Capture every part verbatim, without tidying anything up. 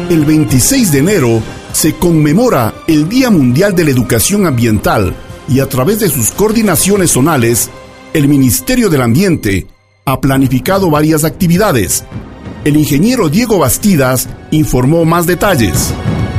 El veintiséis de enero se conmemora el Día Mundial de la Educación Ambiental y a través de sus coordinaciones zonales, el Ministerio del Ambiente ha planificado varias actividades. El ingeniero Diego Bastidas informó más detalles.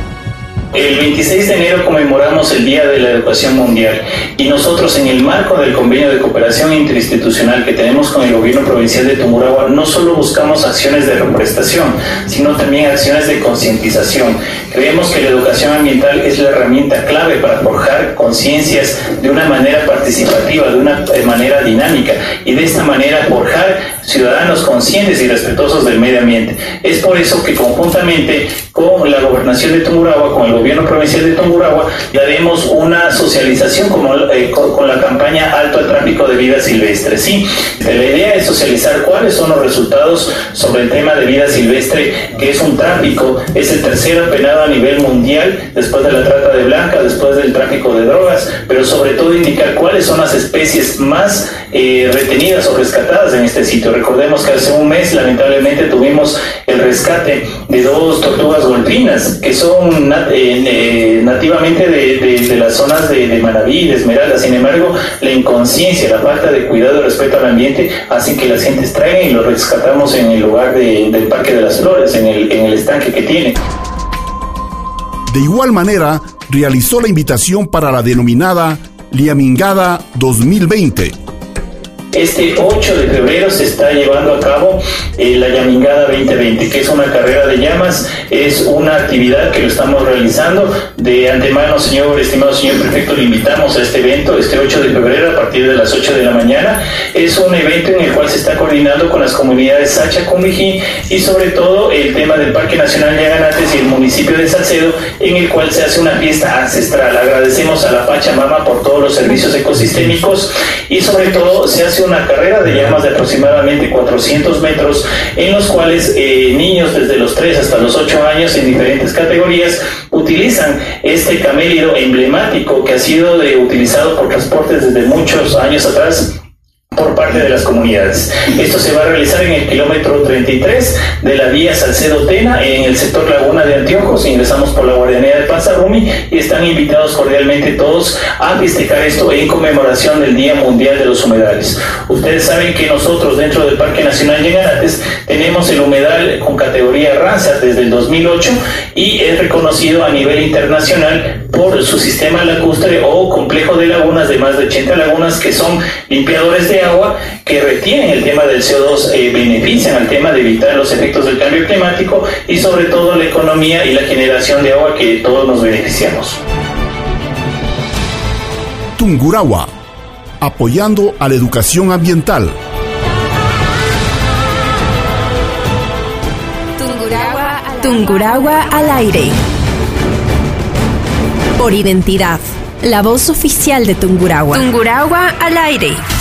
El veintiséis de enero conmemoramos el Día de la Educación Mundial y nosotros, en el marco del convenio de cooperación interinstitucional que tenemos con el gobierno provincial de Tungurahua, no solo buscamos acciones de reforestación, sino también acciones de concientización. Creemos que la educación ambiental es la herramienta clave para forjar conciencias de una manera participativa, de una manera dinámica, y de esta manera forjar ciudadanos conscientes y respetuosos del medio ambiente. Es por eso que conjuntamente con la gobernación de Tungurahua, con el gobierno provincial de Tungurahua, daremos una socialización como, eh, con, con la campaña Alto al Tráfico de Vida Silvestre. Sí, la idea es socializar cuáles son los resultados sobre el tema de vida silvestre, que es un tráfico, es el tercero penado a nivel mundial, después de la trata de blanca, después del tráfico de drogas, pero sobre todo indicar cuáles son las especies más eh, retenidas o rescatadas en este sitio. Recordemos que hace un mes lamentablemente tuvimos el rescate de dos tortugas golfinas que son nat eh, eh, nativamente de, de, de las zonas de, de Manabí, de Esmeralda. Sin embargo, la inconsciencia, la falta de cuidado y respeto al ambiente hacen que las gentes traigan y los rescatamos en el lugar de, del Parque de las Flores, en el, en el estanque que tiene. De igual manera, realizó la invitación para la denominada Liamingada dos mil veinte. Este ocho de febrero se está llevando a cabo eh, la Yamingada veinte veinte, que es una carrera de llamas, es una actividad que lo estamos realizando. De antemano, señor, estimado señor prefecto, le invitamos a este evento, este ocho de febrero, a partir de las ocho de la mañana. Es un evento en el cual se está coordinando con las comunidades Sacha, Cumbijí y sobre todo el tema del Parque Nacional Yaganates y el municipio de Salcedo, en el cual se hace una fiesta ancestral. Agradecemos a la Pachamama por todos los servicios ecosistémicos y sobre todo se hace una carrera de llamas de aproximadamente cuatrocientos metros, en los cuales eh, niños desde los tres hasta los ocho años en diferentes categorías utilizan este camélido emblemático que ha sido de, utilizado por transportes desde muchos años atrás por parte de las comunidades. Esto se va a realizar en el kilómetro treinta y tres de la vía Salcedo-Tena, en el sector Laguna de Anteojos. Ingresamos por la Guardianía de Panzarrumi y están invitados cordialmente todos a festejar esto en conmemoración del Día Mundial de los Humedales. Ustedes saben que nosotros dentro del Parque Nacional Yaganates tenemos el humedal con categoría Ramsar desde el dos mil ocho y es reconocido a nivel internacional por su sistema lacustre o complejo de lagunas de más de ochenta lagunas que son limpiadores de agua, que retienen el tema del C O dos, eh, benefician al tema de evitar los efectos del cambio climático y sobre todo la economía y la generación de agua que todos nos beneficiamos. Tungurahua, apoyando a la educación ambiental. Tungurahua, Tungurahua al aire. Por identidad, la voz oficial de Tungurahua. Tungurahua al aire.